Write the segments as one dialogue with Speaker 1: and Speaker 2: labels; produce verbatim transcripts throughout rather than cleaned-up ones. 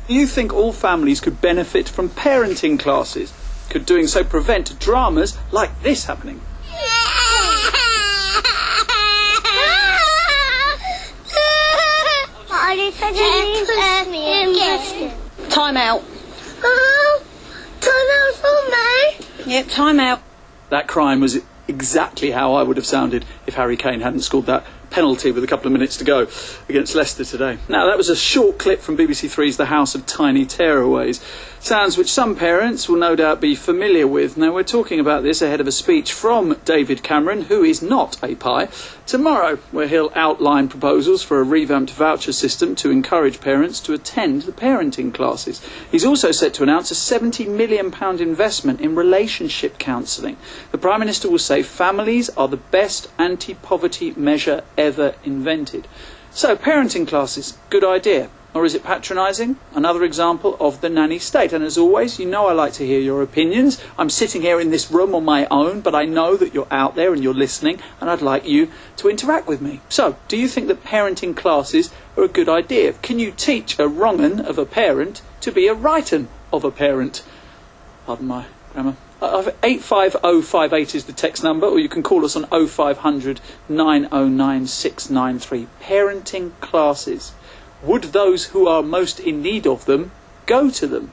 Speaker 1: Do you think all families could benefit from parenting classes? Could doing so prevent dramas like this happening?
Speaker 2: Time out.
Speaker 3: Oh, time out for me.
Speaker 2: Yep, time out.
Speaker 1: That crime was exactly how I would have sounded if Harry Kane hadn't scored that penalty with a couple of minutes to go against Leicester today. Now, that was a short clip from B B C Three's The House of Tiny Tearaways. Sounds which some parents will no doubt be familiar with. Now, we're talking about this ahead of a speech from David Cameron, who is not a pie, tomorrow, where he'll outline proposals for a revamped voucher system to encourage parents to attend the parenting classes. He's also set to announce a seventy million pounds investment in relationship counselling. The Prime Minister will say families are the best anti-poverty measure ever invented. So, parenting classes, good idea. Or is it patronising? Another example of the nanny state. And as always, you know I like to hear your opinions. I'm sitting here in this room on my own, but I know that you're out there and you're listening, and I'd like you to interact with me. So, do you think that parenting classes are a good idea? Can you teach a wrong-un of a parent to be a right-un of a parent? Pardon my grammar. Uh, eight five oh five eight is the text number, or you can call us on oh five hundred nine oh nine six nine three. Parenting classes. Would those who are most in need of them go to them?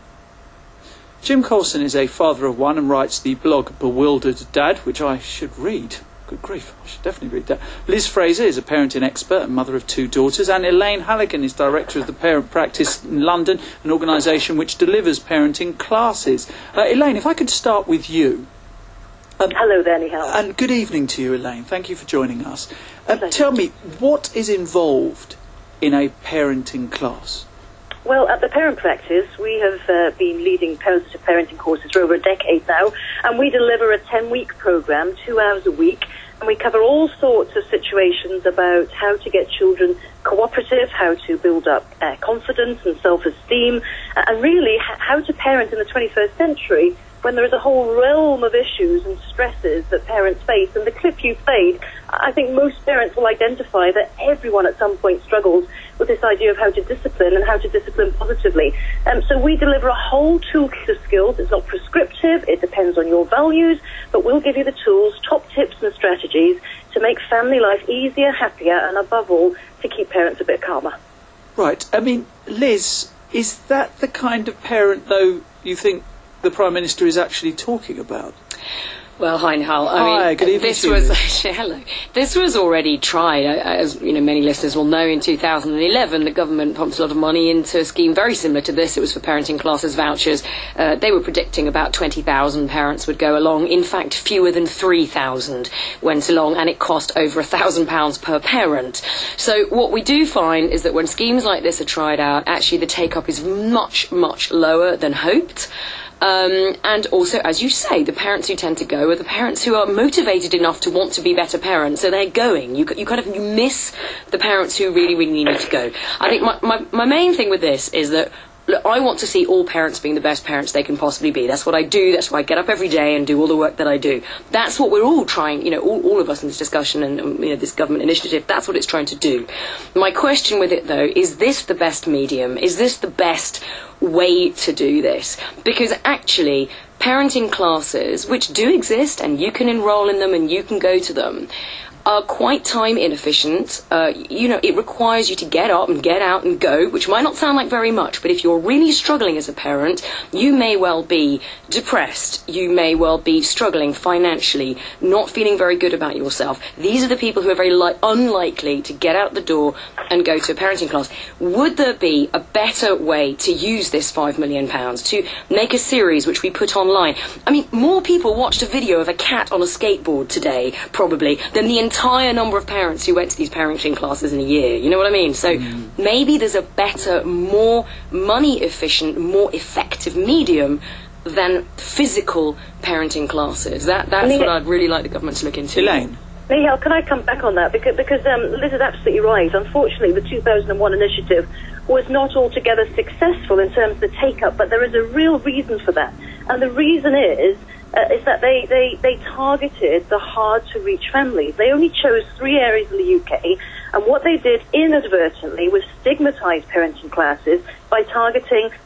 Speaker 1: Jim Colson is a father of one and writes the blog Bewildered Dad, which I should read. Good grief, I should definitely read that. Liz Fraser is a parenting expert and mother of two daughters, and Elaine Halligan is director of the Parent Practice in London, an organisation which delivers parenting classes. Uh, Elaine, if I could start with you.
Speaker 4: Um, Hello there, Nihal.
Speaker 1: And good evening to you, Elaine. Thank you for joining us. Uh, tell me, what is involved in a parenting class?
Speaker 4: Well, at the Parent Practice, we have uh, been leading parents-to parenting courses for over a decade now, and we deliver a ten-week programme, two hours a week, and we cover all sorts of situations about how to get children cooperative, how to build up uh, confidence and self-esteem, uh, and really h- how to parent in the twenty-first century when there is a whole realm of issues and stresses that parents face. And the clip you played, I think most parents will identify that everyone at some point struggles with this idea of how to discipline and how to discipline positively. Um, so we deliver a whole toolkit of skills. It's not prescriptive, it depends on your values, but we'll give you the tools, top tips and strategies to make family life easier, happier, and above all, to keep parents a bit calmer.
Speaker 1: Right. I mean, Liz, is that the kind of parent, though, you think the Prime Minister is actually talking about?
Speaker 2: Well, hi, Nihal. I
Speaker 1: Hi,
Speaker 2: mean,
Speaker 1: good evening
Speaker 2: this
Speaker 1: to
Speaker 2: was
Speaker 1: you.
Speaker 2: hello. This was already tried, as you know, many listeners will know. In two thousand eleven, the government pumped a lot of money into a scheme very similar to this. It was for parenting classes vouchers. Uh, they were predicting about twenty thousand parents would go along. In fact, fewer than three thousand went along, and it cost over a thousand pounds per parent. So what we do find is that when schemes like this are tried out, actually the take-up is much, much lower than hoped. Um, and also, as you say, the parents who tend to go are the parents who are motivated enough to want to be better parents, so they're going. You, you kind of you miss the parents who really, really need to go. I think my, my, my main thing with this is that, look, I want to see all parents being the best parents they can possibly be. That's what I do. That's why I get up every day and do all the work that I do. That's what we're all trying, you know, all, all of us in this discussion and, um, you know, this government initiative, that's what it's trying to do. My question with it, though, is this the best medium? Is this the best way to do this? Because actually, parenting classes, which do exist and you can enroll in them and you can go to them, are quite time inefficient. Uh, you know, it requires you to get up and get out and go, which might not sound like very much, but if you're really struggling as a parent, you may well be depressed, you may well be struggling financially, not feeling very good about yourself. These are the people who are very li- unlikely to get out the door and go to a parenting class. Would there be a better way to use this five million pounds, to make a series which we put online? I mean, more people watched a video of a cat on a skateboard today, probably, than the entire number of parents who went to these parenting classes in a year. You know what I mean? So mm. maybe there's a better, more money efficient, more effective medium than physical parenting classes. That That's
Speaker 4: Nihal,
Speaker 2: what I'd really like the government to look into.
Speaker 1: Elaine?
Speaker 4: Nihal, can I come back on that? Because, because um, Liz is absolutely right. Unfortunately, the two thousand one initiative was not altogether successful in terms of the take-up, but there is a real reason for that. And the reason is Uh, is that they, they, they targeted the hard-to-reach families. They only chose three areas in the U K, and what they did inadvertently was stigmatise parenting classes by targeting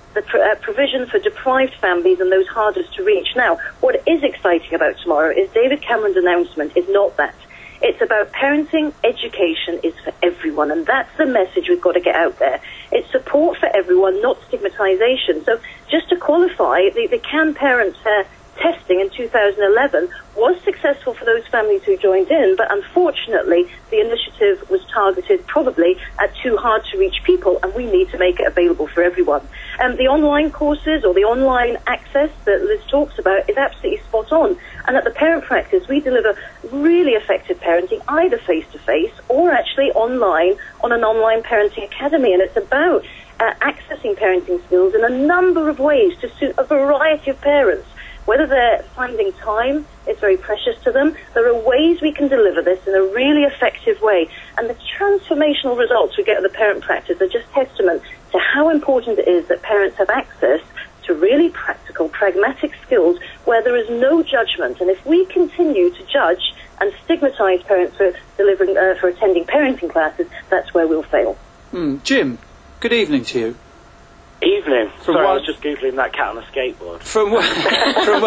Speaker 4: the pr- uh, provision for deprived families and those hardest to reach. Now, what is exciting about tomorrow is David Cameron's announcement is not that. It's about parenting, education is for everyone, and that's the message we've got to get out there. It's support for everyone, not stigmatization. So just to qualify, the, the Can Parents uh, testing in two thousand eleven was successful for those families who joined in, but unfortunately the initiative was targeted probably at too hard to reach people, and we need to make it available for everyone. Um, the online courses or the online access that Liz talks about is absolutely spot on, and at the Parent Practice we deliver really effective parenting either face-to-face or actually online on an online parenting academy, and it's about uh, accessing parenting skills in a number of ways to suit a variety of parents. Whether they're finding time, it's very precious to them. There are ways we can deliver this in a really effective way. And the transformational results we get at the Parent Practice are just testament to how important it is that parents have access to really practical, pragmatic skills where there is no judgment. And if we continue to judge and stigmatize parents for delivering, uh, for attending parenting classes, that's where we'll fail.
Speaker 1: Mm. Jim, good evening to you.
Speaker 5: Evening.
Speaker 1: From
Speaker 5: Sorry,
Speaker 1: one,
Speaker 5: I was just Googling that cat on a skateboard.
Speaker 1: From one, from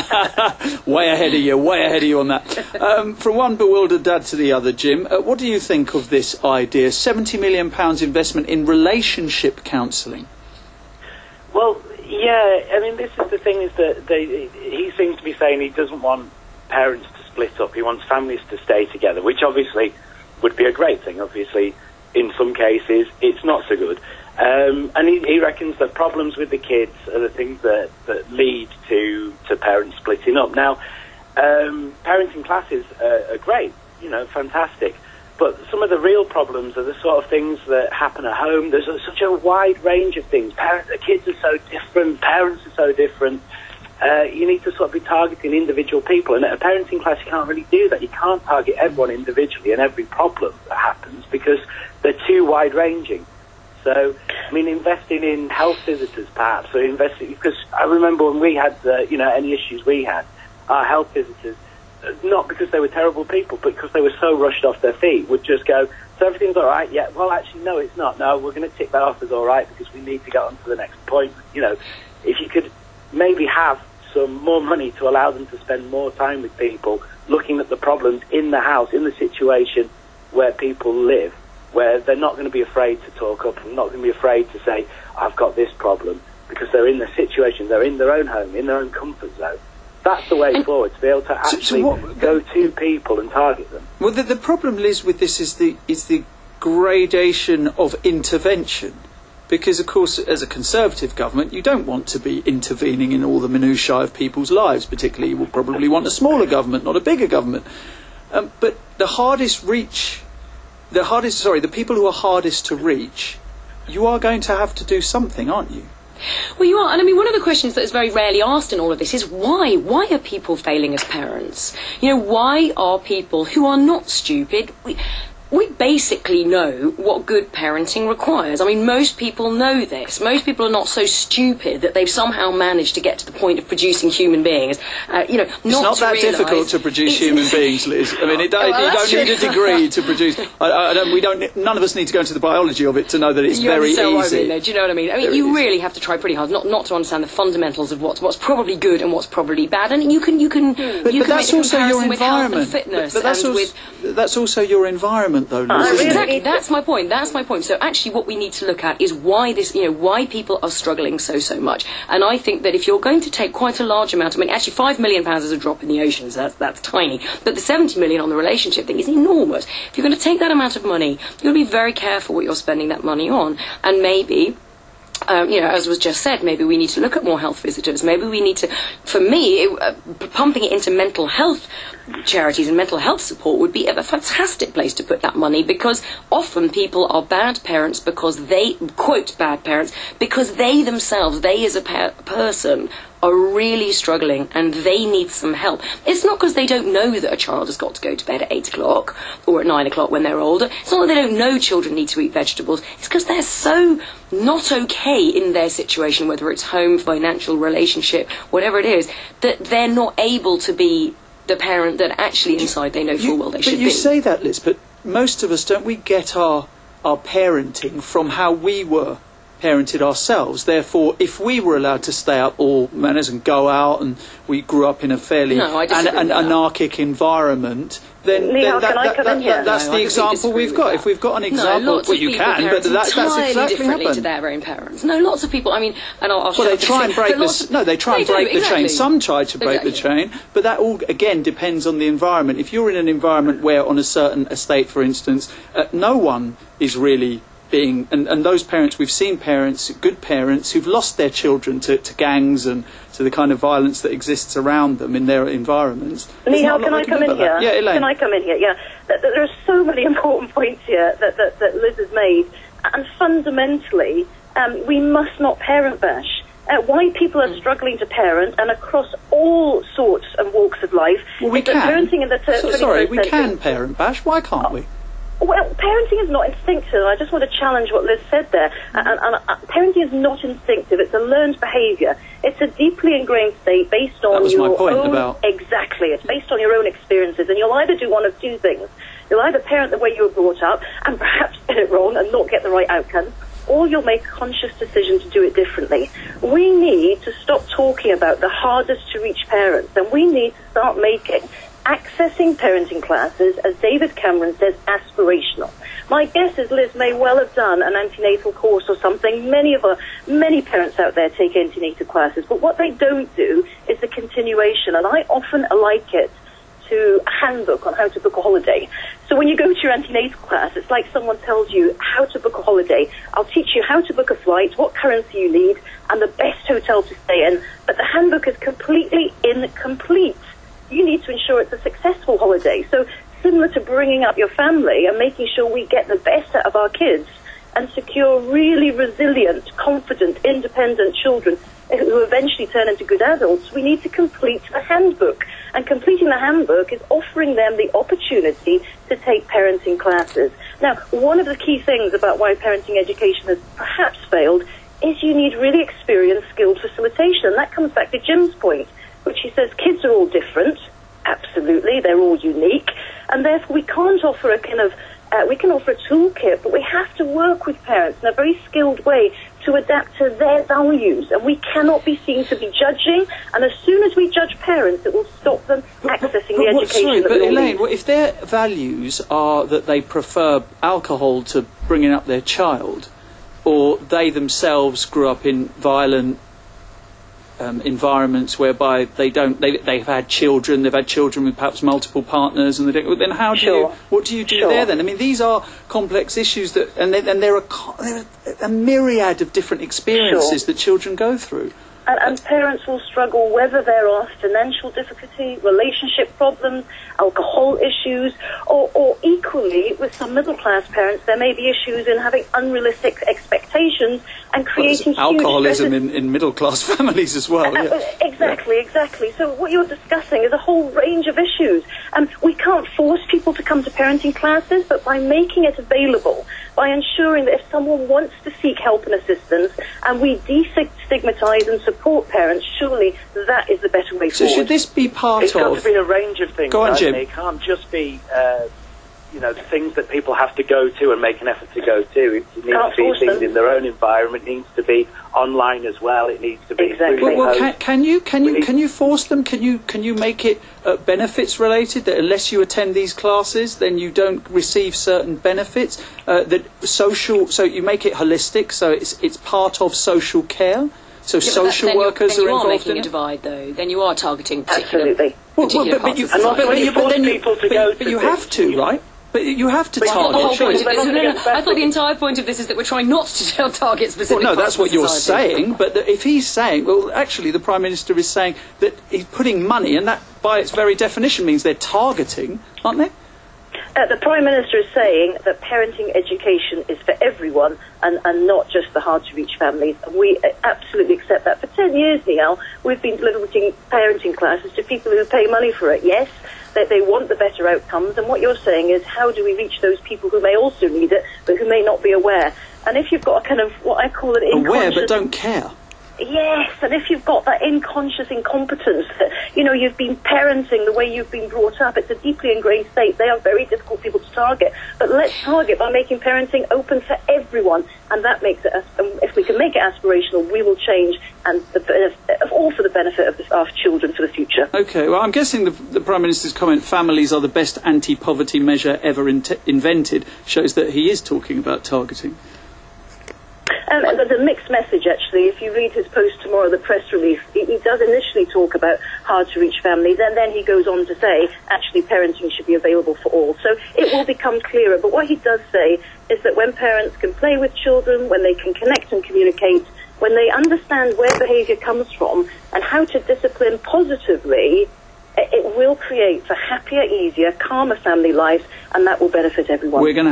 Speaker 1: one way ahead of you, way ahead of you on that. Um, from one bewildered dad to the other, Jim, uh, what do you think of this idea? seventy million pounds investment in relationship counselling.
Speaker 5: Well, yeah, I mean, this is the thing, is that they, he seems to be saying he doesn't want parents to split up. He wants families to stay together, which obviously would be a great thing. Obviously, in some cases, it's not so good. Um, and he, he reckons that problems with the kids are the things that, that lead to, to parents splitting up. Now, um, parenting classes are, are great, you know, fantastic. But some of the real problems are the sort of things that happen at home. There's a, such a wide range of things. Parents, the kids are so different, parents are so different. Uh, you need to sort of be targeting individual people. And at a parenting class, you can't really do that. You can't target everyone individually and every problem that happens because they're too wide-ranging. So, I mean, investing in health visitors, perhaps, or investing, because I remember when we had, uh, you know, any issues we had, our health visitors, uh, not because they were terrible people, but because they were so rushed off their feet, would just go, so everything's all right? Yeah, well, actually, no, it's not. No, we're going to tick that off as all right because we need to get on to the next point. You know, if you could maybe have some more money to allow them to spend more time with people, looking at the problems in the house, in the situation where people live, where they're not going to be afraid to talk up and not going to be afraid to say, I've got this problem, because they're in the situation, they're in their own home, in their own comfort zone. That's the way forward, to be able to actually so, so what, go to people and target them.
Speaker 1: Well, the, the problem, Liz, with this is the is the gradation of intervention. Because, of course, as a Conservative government, you don't want to be intervening in all the minutiae of people's lives. Particularly, you will probably want a smaller government, not a bigger government. Um, but the hardest reach... The hardest, sorry, the people who are hardest to reach, you are going to have to do something, aren't you?
Speaker 2: Well, you are. And I mean, one of the questions that is very rarely asked in all of this is why? Why are people failing as parents? You know, why are people who are not stupid... We, We basically know what good parenting requires. I mean, most people know this. Most people are not so stupid that they've somehow managed to get to the point of producing human beings. Uh, you know,
Speaker 1: it's not, not that difficult to produce human beings, Liz. I mean, it don't, well, you don't need a degree to produce. I, I don't, we don't. None of us need to go into the biology of it to know that it's
Speaker 2: you
Speaker 1: very easy.
Speaker 2: What I mean, though, do you know what I mean? I mean,
Speaker 1: very
Speaker 2: you
Speaker 1: easy.
Speaker 2: really have to try pretty hard not not to understand the fundamentals of what's what's probably good and what's probably bad. And you can you can
Speaker 1: but,
Speaker 2: you
Speaker 1: but
Speaker 2: can
Speaker 1: that's
Speaker 2: make
Speaker 1: also
Speaker 2: a
Speaker 1: your
Speaker 2: comparison with health and
Speaker 1: environment.
Speaker 2: fitness
Speaker 1: But, but that's
Speaker 2: and
Speaker 1: also,
Speaker 2: with
Speaker 1: that's also your environment, though, Liz.
Speaker 4: Oh,
Speaker 1: isn't
Speaker 2: Exactly,
Speaker 1: it?
Speaker 2: that's my point. That's my point. So actually, what we need to look at is why this, you know, why people are struggling so so much. And I think that if you're going to take quite a large amount, I mean, actually, five million pounds is a drop in the ocean. So that's that's tiny. But the seventy million on the relationship thing is enormous. If you're going to take that amount of money, you've got to be very careful what you're spending that money on, and maybe. Um, you know, as was just said, maybe we need to look at more health visitors. Maybe we need to, for me, it, uh, pumping it into mental health charities and mental health support would be a fantastic place to put that money, because often people are bad parents because they, quote, bad parents, because they themselves, they as a pa- person, are really struggling and they need some help. It's not because they don't know that a child has got to go to bed at eight o'clock or at nine o'clock when they're older. It's not that they don't know children need to eat vegetables. It's because they're so not okay in their situation, whether it's home, financial, relationship, whatever it is, that they're not able to be the parent that actually inside they know full well they
Speaker 1: but
Speaker 2: should be.
Speaker 1: you say that, Liz, but most of us, don't we get our, our parenting from how we were parented ourselves. Therefore, if we were allowed to stay up all manners and go out, and we grew up in a fairly
Speaker 2: no, an, an
Speaker 1: anarchic environment, then,
Speaker 4: Neil,
Speaker 1: then that,
Speaker 4: can I
Speaker 1: that,
Speaker 4: come
Speaker 1: that,
Speaker 4: in here?
Speaker 1: that, that's
Speaker 2: no,
Speaker 1: the
Speaker 2: I
Speaker 1: example we've got.
Speaker 2: that.
Speaker 1: If we've got an example,
Speaker 2: no, lots
Speaker 1: well,
Speaker 2: of
Speaker 1: you
Speaker 2: people
Speaker 1: can, but that, that's
Speaker 2: entirely
Speaker 1: exactly
Speaker 2: differently
Speaker 1: happened.
Speaker 2: to their own parents. No, lots of people. I mean, and I'll, I'll
Speaker 1: well,
Speaker 2: shut
Speaker 1: they
Speaker 2: up
Speaker 1: try and break the no, they try
Speaker 2: they
Speaker 1: and break
Speaker 2: do,
Speaker 1: the
Speaker 2: exactly.
Speaker 1: chain. Some try to break
Speaker 2: exactly.
Speaker 1: the chain, but that all again depends on the environment. If you're in an environment where, on a certain estate, for instance, uh, no one is really being, and, and those parents, we've seen parents, good parents, who've lost their children to, to gangs and to the kind of violence that exists around them in their environments.
Speaker 4: Nihal, can I come in here?
Speaker 1: Yeah, Elaine.
Speaker 4: Can I come in here? Yeah. There are so many important points here that, that, that Liz has made, and fundamentally, um, we must not parent bash. Uh, why people are struggling to parent, and across all sorts and walks of life,
Speaker 1: well, we
Speaker 4: is that
Speaker 1: can.
Speaker 4: parenting in the
Speaker 1: so, sorry, we can parent bash. Why can't we?
Speaker 4: Well, parenting is not instinctive. I just want to challenge what Liz said there. And, and, and uh, parenting is not instinctive. It's a learned behaviour. It's a deeply ingrained state based on
Speaker 1: that was
Speaker 4: your
Speaker 1: my point
Speaker 4: own...
Speaker 1: about...
Speaker 4: Exactly. It's based on your own experiences. And you'll either do one of two things. You'll either parent the way you were brought up and perhaps get it wrong and not get the right outcome, or you'll make a conscious decision to do it differently. We need to stop talking about the hardest to reach parents, and we need to start making accessing parenting classes, as David Cameron says, aspirational. My guess is Liz may well have done an antenatal course or something. Many of our, many parents out there take antenatal classes, but what they don't do is the continuation, and I often like it to a handbook on how to book a holiday. So when you go to your antenatal class, it's like someone tells you how to book a holiday. I'll teach you how to book a flight, what currency you need, and the best hotel to stay in, but the handbook is completely incomplete. You need to ensure it's a successful holiday. So similar to bringing up your family and making sure we get the best out of our kids and secure really resilient, confident, independent children who eventually turn into good adults, we need to complete the handbook. And completing the handbook is offering them the opportunity to take parenting classes. Now, one of the key things about why parenting education has perhaps failed is you need really experienced, skilled facilitation. And that comes back to Jim's point, which he says kids are all different. Absolutely, they're all unique. And therefore we can't offer a kind of, uh, we can offer a toolkit, but we have to work with parents in a very skilled way to adapt to their values. And we cannot be seen to be judging. And as soon as we judge parents, it will stop them
Speaker 1: but,
Speaker 4: accessing
Speaker 1: but,
Speaker 4: the
Speaker 1: but what,
Speaker 4: education
Speaker 1: sorry,
Speaker 4: that
Speaker 1: but
Speaker 4: we all
Speaker 1: Elaine,
Speaker 4: need.
Speaker 1: well, if their values are that they prefer alcohol to bringing up their child, or they themselves grew up in violent Um, environments whereby they don't, they, they've had children, they've had children with perhaps multiple partners, and they don't, then how do
Speaker 4: Sure.
Speaker 1: you, what do you do
Speaker 4: Sure.
Speaker 1: there then? I mean, these are complex issues that, and, they, and there, are, there are a myriad of different experiences
Speaker 4: Sure.
Speaker 1: that children go through.
Speaker 4: And, and parents will struggle whether there are financial difficulty, relationship problems, alcohol issues, or, or equally with some middle-class parents, there may be issues in having unrealistic expectations and creating
Speaker 1: well,
Speaker 4: huge
Speaker 1: alcoholism
Speaker 4: stresses.
Speaker 1: in, in middle-class families as well.
Speaker 4: Uh,
Speaker 1: Yeah.
Speaker 4: Exactly,
Speaker 1: Yeah.
Speaker 4: exactly. So what you're discussing is a whole range of issues. Um, we can't force people to come to parenting classes, but by making it available, by ensuring that if someone wants to seek help and assistance, and we destigmatise and support parents, surely that is the better way
Speaker 1: So
Speaker 4: forward.
Speaker 1: should this be part
Speaker 5: It's got
Speaker 1: of...
Speaker 5: to be a range of things.
Speaker 1: Go on,
Speaker 5: hasn't
Speaker 1: Jim.
Speaker 5: It? It can't just be, uh, you know, things that people have to go to and make an effort to go to. It needs
Speaker 4: Can't
Speaker 5: to be
Speaker 4: force
Speaker 5: things
Speaker 4: them.
Speaker 5: in their own environment. It needs to be online as well. It needs to be
Speaker 4: Exactly.
Speaker 5: through
Speaker 1: Well, well,
Speaker 5: the
Speaker 1: can,
Speaker 5: host.
Speaker 1: can you can you
Speaker 5: We-
Speaker 1: can you force them? Can you can you make it uh, benefits related? That unless you attend these classes, then you don't receive certain benefits. Uh, that social, so you make it holistic. So it's it's part of social care. So
Speaker 2: Yeah, but that-
Speaker 1: social
Speaker 2: then you're-
Speaker 1: workers
Speaker 2: then
Speaker 1: are
Speaker 2: you are
Speaker 1: involved
Speaker 2: making
Speaker 1: in
Speaker 2: a
Speaker 1: it.
Speaker 2: divide, though. Then you are targeting particular,
Speaker 4: Absolutely.
Speaker 1: Well,
Speaker 2: particular
Speaker 1: well, but, but
Speaker 2: parts
Speaker 1: you,
Speaker 2: of
Speaker 5: And
Speaker 1: but,
Speaker 5: also
Speaker 1: but,
Speaker 5: when
Speaker 1: you,
Speaker 5: you
Speaker 1: but
Speaker 5: force
Speaker 1: then you,
Speaker 5: people to
Speaker 1: but,
Speaker 5: go
Speaker 1: but
Speaker 5: to
Speaker 1: you
Speaker 5: things,
Speaker 1: have to,
Speaker 5: you-
Speaker 1: right? But you have to
Speaker 5: But
Speaker 2: That's not the
Speaker 1: target
Speaker 2: whole point of
Speaker 5: They're
Speaker 2: this.
Speaker 5: not
Speaker 2: No,
Speaker 5: gonna
Speaker 2: no,
Speaker 5: get
Speaker 2: no. I thought the
Speaker 5: better.
Speaker 2: entire point of this is that we're trying not to target specific
Speaker 1: Well, no,
Speaker 2: parts
Speaker 1: that's
Speaker 2: of
Speaker 1: what you're
Speaker 2: society.
Speaker 1: saying. But that if he's saying, well, actually, the Prime Minister is saying that he's putting money, and that, by its very definition, means they're targeting, aren't they?
Speaker 4: Uh, the Prime Minister is saying that parenting education is for everyone and, and not just the hard-to-reach families. And we uh, absolutely accept that. For ten years, Neil, we've been delivering parenting classes to people who pay money for it. Yes, that they want the better outcomes. And what you're saying is, how do we reach those people who may also need it, but who may not be aware? And if you've got a kind of, what I call an
Speaker 1: Aware
Speaker 4: unconscious...
Speaker 1: but don't care.
Speaker 4: Yes, and if you've got that unconscious incompetence, that, you know, you've been parenting the way you've been brought up, it's a deeply ingrained state. They are very difficult people to target. But let's target by making parenting open for everyone, and that makes it, and if we can make it aspirational, we will change, and the, all for the benefit of the, our children for the future.
Speaker 1: OK, well, I'm guessing the, the Prime Minister's comment, families are the best anti-poverty measure ever in invented, shows that he is talking about targeting.
Speaker 4: Um, and there's a mixed message, actually. If you read his post tomorrow, the press release, he, he does initially talk about hard-to-reach families, and then he goes on to say, actually, parenting should be available for all. So it will become clearer. But what he does say is that when parents can play with children, when they can connect and communicate, when they understand where behaviour comes from and how to discipline positively, it will create a happier, easier, calmer family life, and that will benefit everyone.
Speaker 1: We're going to